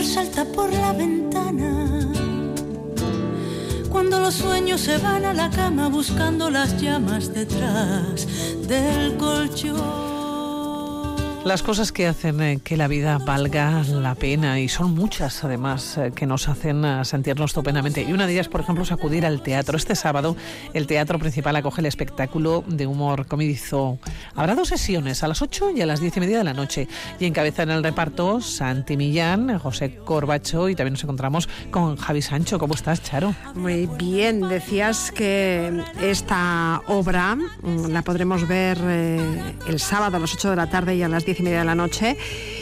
salta por la ventana. Cuando los sueños se van a la cama buscando las llamas detrás del colchón. Las cosas que hacen que la vida valga la pena, y son muchas además, que nos hacen sentirnos estupendamente. Y una de ellas, por ejemplo, es acudir al teatro. Este sábado el Teatro Principal acoge el espectáculo de humor Comedy Zoo. Habrá 2 sesiones, a las 8 y a las 10:30 de la noche. Y encabezan el reparto Santi Millán, José Corbacho, y también nos encontramos con Javi Sancho. ¿Cómo estás, Charo? Muy bien, decías que esta obra la podremos ver el sábado a las 8 de la tarde y a las 10:30 de la noche,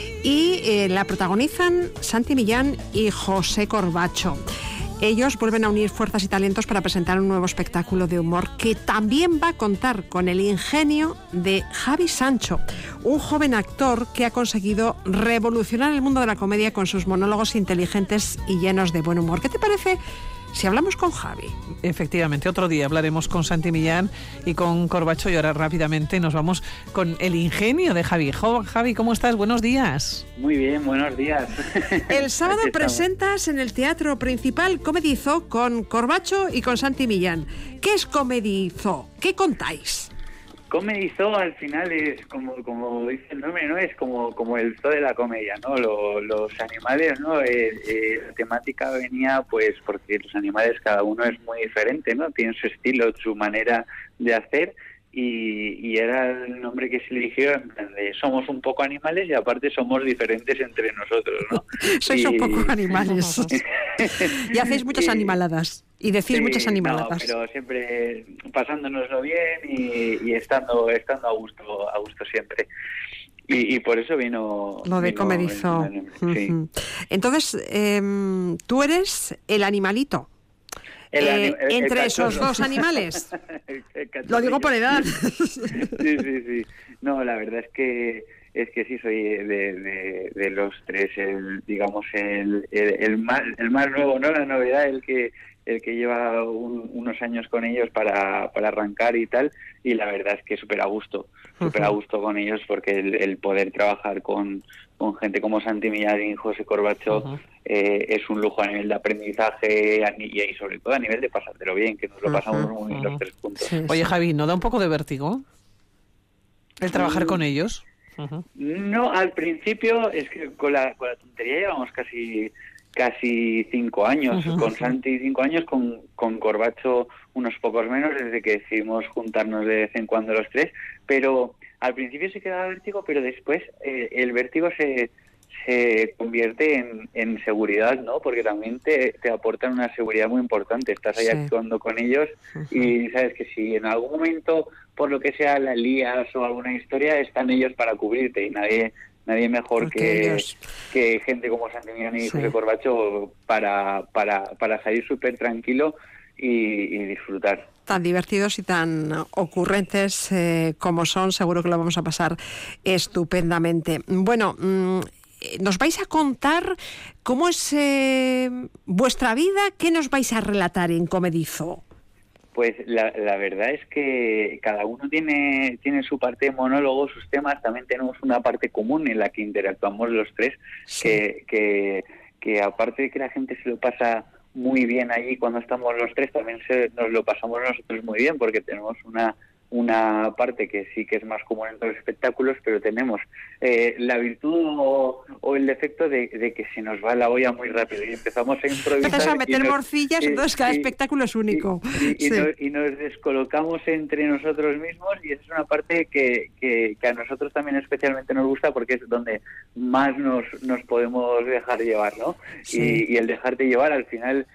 y la protagonizan Santi Millán y José Corbacho. Ellos vuelven a unir fuerzas y talentos para presentar un nuevo espectáculo de humor que también va a contar con el ingenio de Javi Sancho, un joven actor que ha conseguido revolucionar el mundo de la comedia con sus monólogos inteligentes y llenos de buen humor. ¿Qué te parece si hablamos con Javi? Efectivamente, otro día hablaremos con Santi Millán y con Corbacho, y ahora rápidamente nos vamos con el ingenio de Javi. Javi, ¿cómo estás? Buenos días. Muy bien, buenos días. El sábado presentas en el Teatro Principal Comedy Zoo con Corbacho y con Santi Millán. ¿Qué es Comedy Zoo? ¿Qué contáis? Comedy Zoo al final es como dice el nombre, ¿no? Es como el zoo de la comedia, ¿no? Los animales, ¿no? La temática venía pues porque los animales cada uno es muy diferente, ¿no? Tienen su estilo, su manera de hacer, y era el nombre que se eligió en plan de somos un poco animales y aparte somos diferentes entre nosotros, ¿no? Sois un poco animales. Y hacéis muchas animaladas. Y decís muchas animaladas. No, pero siempre pasándonoslo bien y estando a gusto siempre. Y por eso vino lo de Comedy Zoo. Sí. Entonces, tú eres el animalito. Entre esos dos animales. Lo digo por edad. Sí. No, la verdad es que sí soy de los tres el más nuevo, no la novedad, el que lleva unos años con ellos para arrancar y tal, y la verdad es que súper a gusto con ellos, porque el poder trabajar con gente como Santi Millán y José Corbacho es un lujo a nivel de aprendizaje y sobre todo a nivel de pasártelo bien, que nos lo pasamos muy bien los 3 puntos. Sí. Oye, Javi, ¿no da un poco de vértigo el trabajar con ellos? No, al principio es que con la tontería llevamos casi 5 años, con Santi 5 años, con Corbacho unos pocos menos, desde que decidimos juntarnos de vez en cuando los 3, pero al principio se quedaba vértigo, pero después el vértigo se convierte en seguridad, ¿no? Porque también te aportan una seguridad muy importante. Estás ahí actuando con ellos y sabes que si en algún momento, por lo que sea, la lías o alguna historia, están ellos para cubrirte, y nadie mejor que gente como Santi Millán y José Corbacho para salir súper tranquilo y disfrutar. Tan divertidos y tan ocurrentes como son, seguro que lo vamos a pasar estupendamente. Bueno, nos vais a contar cómo es vuestra vida. ¿Qué nos vais a relatar en Comedy Zoo? Pues la verdad es que cada uno tiene su parte de monólogo, sus temas. También tenemos una parte común en la que interactuamos los 3, que aparte de que la gente se lo pasa muy bien allí cuando estamos los 3, también nos lo pasamos nosotros muy bien, porque tenemos una parte que sí que es más común en todos los espectáculos, pero tenemos la virtud o el defecto de que se nos va la olla muy rápido y empezamos a improvisar. Empiezas a meter morcillas, entonces cada espectáculo es único. Y nos descolocamos entre nosotros mismos, y esa es una parte que a nosotros también especialmente nos gusta, porque es donde más nos podemos dejar llevar, ¿no? Sí. Y el dejarte llevar al final...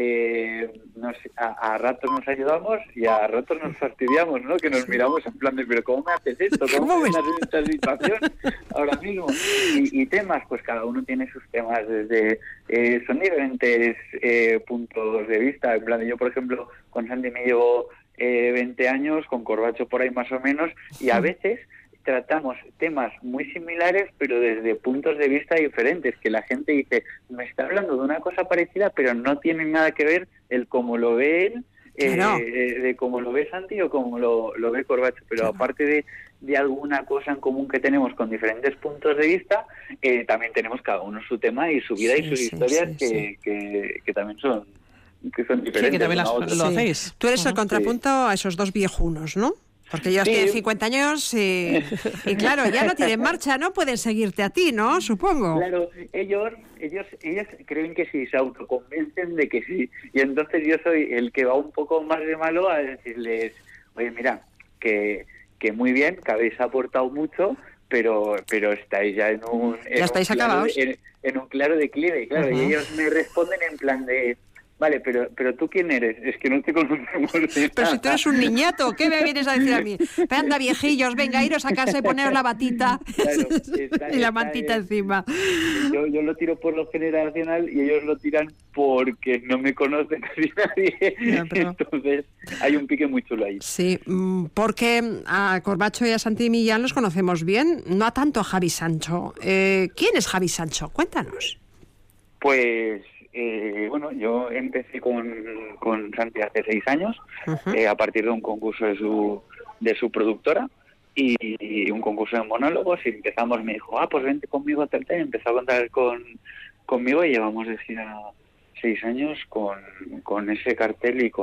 a ratos nos ayudamos y a ratos nos fastidiamos, ¿no? Que nos miramos en plan de, pero ¿cómo me haces esto? ¿Cómo me haces esta situación ahora mismo? Y temas, pues cada uno tiene sus temas, desde son diferentes puntos de vista. En plan, yo por ejemplo con Santi me llevo 20 años, con Corbacho por ahí más o menos, y a veces tratamos temas muy similares, pero desde puntos de vista diferentes, que la gente dice, me está hablando de una cosa parecida, pero no tiene nada que ver el cómo lo ve él Claro. de cómo lo ve Santi o cómo lo ve Corbacho, pero Claro. aparte de alguna cosa en común que tenemos con diferentes puntos de vista, también tenemos cada uno su tema y su vida y sus historias que también son diferentes. Sí, que también una a otra. lo hacéis. Tú eres el contrapunto a esos dos viejunos, ¿no? Porque ellos tienen 50 años y claro, ya no tienen marcha, no pueden seguirte a ti, ¿no? Supongo. Claro, ellos creen que sí, se autoconvencen de que sí. Y entonces yo soy el que va un poco más de malo a decirles, oye, mira, que muy bien, que habéis aportado mucho, pero estáis ya en un acabados. En un claro declive. Claro, y ellos me responden en plan de... Vale, pero ¿tú quién eres? Es que no te conocemos de Pero nada. si tú eres un niñato, ¿qué me vienes a decir a mí? Anda, viejillos, venga, iros a casa y poneros la batita Claro, y la mantita encima. Yo lo tiro por lo generacional y ellos lo tiran porque no me conoce casi nadie. Ya, pero... Entonces hay un pique muy chulo ahí. Sí, porque a Corbacho y a Santi Millán los conocemos bien, no a tanto a Javi Sancho. ¿Quién es Javi Sancho? Cuéntanos. Pues... bueno, yo empecé con Santi hace 6 años, a partir de un concurso de su productora y un concurso de monólogos, y empezamos, me dijo, pues vente conmigo a Telta, y empezó a contar conmigo y llevamos de gira 6 años con ese cartel y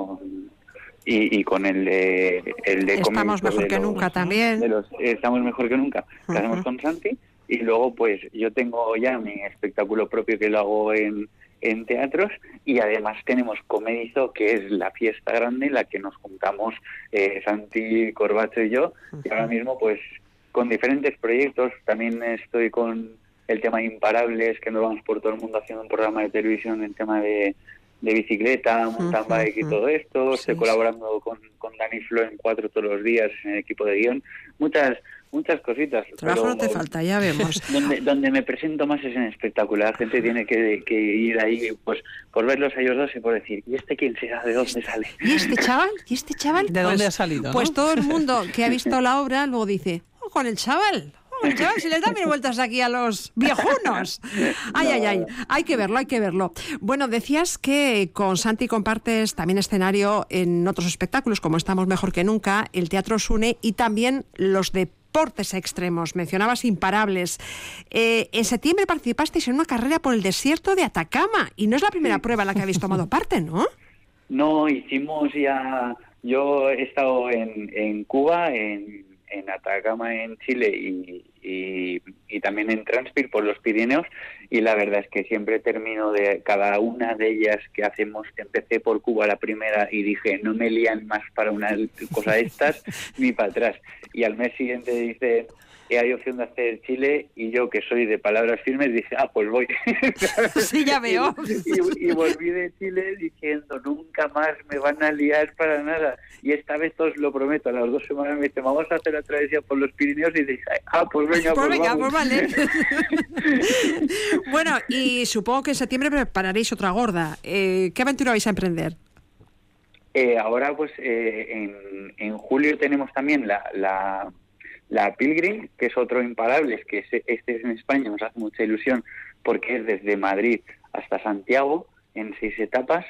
con el de Estamos mejor que nunca también. Estamos mejor que nunca, que hacemos con Santi, y luego pues yo tengo ya mi espectáculo propio que lo hago en teatros, y además tenemos Comedizo, que es la fiesta grande en la que nos juntamos Santi, Corbacho y yo, y ahora mismo pues con diferentes proyectos. También estoy con el tema de Imparables, que nos vamos por todo el mundo haciendo un programa de televisión en tema de bicicleta, mountain bike y todo esto. Estoy colaborando con Dani Flo en 4 todos los días en el equipo de guión. Muchas cositas. Trabajo no te falta, ya vemos. Donde me presento más es en espectáculo. La gente tiene que ir ahí pues por verlos a ellos dos y por decir, ¿y este quién será? ¿De dónde sale? ¿Y este chaval? ¿De dónde ha salido? Pues ¿no? todo el mundo que ha visto la obra luego dice, con el chaval, si les dan mil vueltas aquí a los viejunos. Ay, hay que verlo. Bueno, decías que con Santi compartes también escenario en otros espectáculos, como Estamos Mejor que Nunca, el Teatro os une, y también los deportes extremos. Mencionabas Imparables. En septiembre participasteis en una carrera por el desierto de Atacama, y no es la primera prueba en la que habéis tomado parte, ¿no? No, hicimos ya... Yo he estado en Cuba, en Atacama, en Chile, y también en Transpir por los Pirineos, y la verdad es que siempre termino de cada una de ellas que hacemos. Empecé por Cuba la primera y dije, no me lían más para una cosa de estas ni para atrás, y al mes siguiente dice, hay opción de hacer Chile, y yo, que soy de palabras firmes, dije, pues voy. Sí, ya veo. Y volví de Chile diciendo, nunca más me van a liar para nada, y esta vez os lo prometo. A las 2 semanas me dice, vamos a hacer la travesía por los Pirineos, y dije, pues venga, pues vale. Bueno, y supongo que en septiembre prepararéis otra gorda. ¿Qué aventura vais a emprender? Ahora pues en julio tenemos también la Pilgrim, que es otro Imparables, que este es en España, nos hace mucha ilusión porque es desde Madrid hasta Santiago en 6 etapas,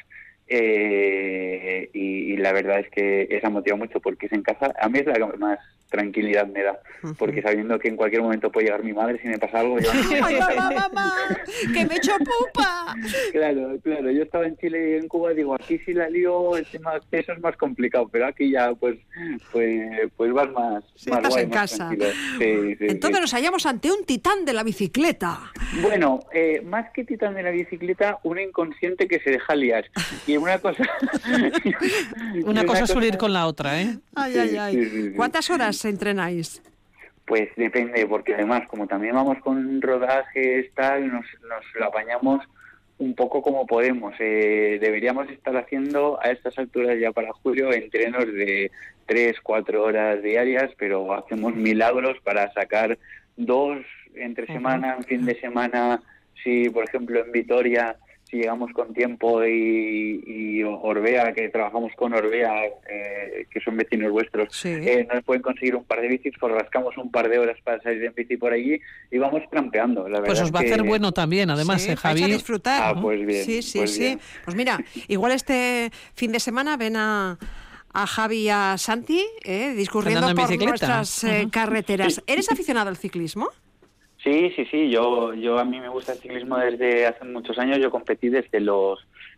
y la verdad es que esa motiva mucho porque es en casa. A mí es la que más tranquilidad me da, porque sabiendo que en cualquier momento puede llegar mi madre si me pasa algo. ¡Ay, mamá! ¡Que me echo pupa! Claro, yo estaba en Chile y en Cuba, digo, aquí si la lío, el tema de acceso es más complicado, pero aquí ya pues vas más, sí, más estás guay, en más casa. tranquilo. Sí, entonces nos hallamos ante un titán de la bicicleta. Bueno, más que titán de la bicicleta, un inconsciente que se deja liar. Y una cosa... una cosa es unir con la otra, ¿eh? Ay. Sí. ¿Cuántas horas entrenáis? Pues depende, porque además, como también vamos con rodajes, tal, nos lo apañamos un poco como podemos. Deberíamos estar haciendo a estas alturas ya para julio entrenos de 3-4 horas diarias, pero hacemos milagros para sacar 2 entre semana, en fin de semana. Si, por ejemplo, en Vitoria, si llegamos con tiempo y Orbea, que trabajamos con Orbea, que son vecinos vuestros, nos pueden conseguir un par de bicis, pues rascamos un par de horas para salir en bici por allí y vamos trampeando. La verdad pues os va a hacer bueno también, además, Javi. Vais a disfrutar. Pues bien. Sí. Bien. Pues mira, igual este fin de semana ven a Javi y a Santi discurriendo por nuestras carreteras. ¿Eres aficionado al ciclismo? Sí. Yo a mí me gusta el ciclismo desde hace muchos años. Yo competí desde los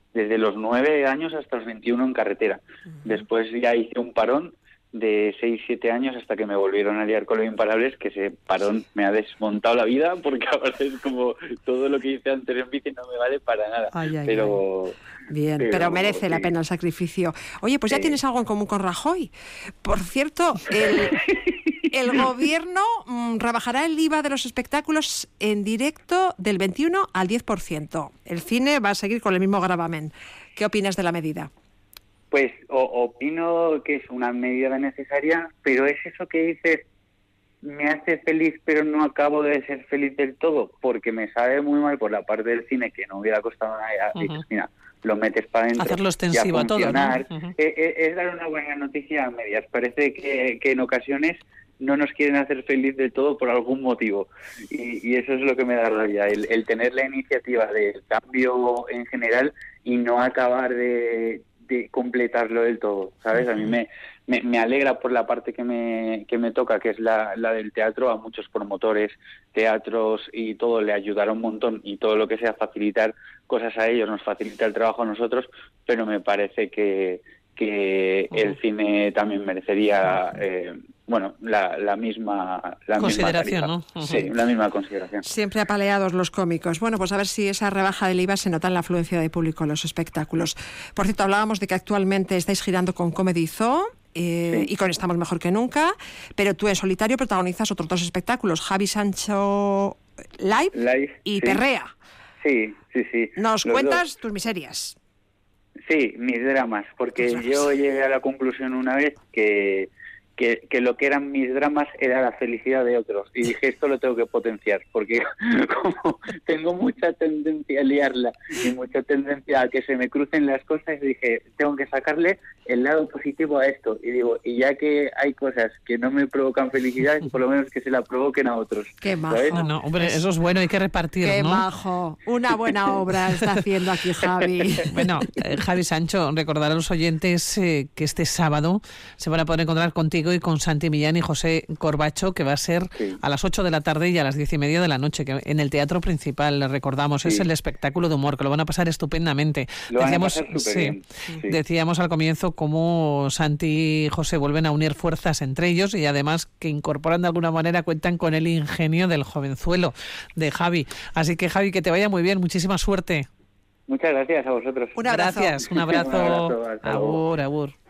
9 años hasta los 21 en carretera. Después ya hice un parón de 6-7 años hasta que me volvieron a liar con los imparables, que ese parón me ha desmontado la vida, porque ahora es como todo lo que hice antes en bici no me vale para nada. Bien, pero merece la pena el sacrificio. Oye, pues ya tienes algo en común con Rajoy. Por cierto, el gobierno rebajará el IVA de los espectáculos en directo del 21 al 10%. El cine va a seguir con el mismo gravamen. ¿Qué opinas de la medida? Pues opino que es una medida necesaria, pero es eso que dices, me hace feliz, pero no acabo de ser feliz del todo, porque me sabe muy mal por la parte del cine, que no hubiera costado nada. Dices, mira, lo metes para adentro. Hacerlo extensivo a todo, ¿no? Es dar una buena noticia a medias. Parece que en ocasiones no nos quieren hacer feliz del todo por algún motivo. Y eso es lo que me da rabia, el tener la iniciativa del cambio en general y no acabar de completarlo del todo, ¿sabes? A mí me alegra por la parte que me toca, que es la del teatro. A muchos promotores, teatros y todo le ayudará un montón, y todo lo que sea facilitar cosas a ellos nos facilita el trabajo a nosotros, pero me parece que el cine también merecería la misma consideración, ¿no? Sí, la misma consideración. Siempre apaleados los cómicos. Bueno, pues a ver si esa rebaja del IVA se nota en la afluencia de público en los espectáculos. Por cierto, hablábamos de que actualmente estáis girando con Comedy Zoo y con Estamos Mejor que Nunca, pero tú en solitario protagonizas otros 2 espectáculos, Javi Sancho Live y Perrea. Sí. ¿Nos cuentas tus miserias? Sí, mis dramas, porque yo llegué a la conclusión una vez que lo que eran mis dramas era la felicidad de otros, y dije, esto lo tengo que potenciar, porque como tengo mucha tendencia a liarla y mucha tendencia a que se me crucen las cosas, dije, tengo que sacarle el lado positivo a esto, y digo, y ya que hay cosas que no me provocan felicidad, por lo menos que se la provoquen a otros. Qué majo. No, hombre, eso es bueno, hay que repartir, Qué ¿no? majo. Una buena obra está haciendo aquí Javi. Bueno, Javi Sancho, recordar a los oyentes que este sábado se van a poder encontrar contigo y con Santi Millán y José Corbacho, que va a ser a las 8 de la tarde y a las 10:30 de la noche, que en el Teatro Principal, recordamos, es el espectáculo de humor, que lo van a pasar estupendamente. Decíamos al comienzo cómo Santi y José vuelven a unir fuerzas entre ellos, y además que incorporan de alguna manera, cuentan con el ingenio del jovenzuelo de Javi. Así que, Javi, que te vaya muy bien, muchísima suerte. Muchas gracias a vosotros. Un abrazo. Gracias, un abrazo. Agur.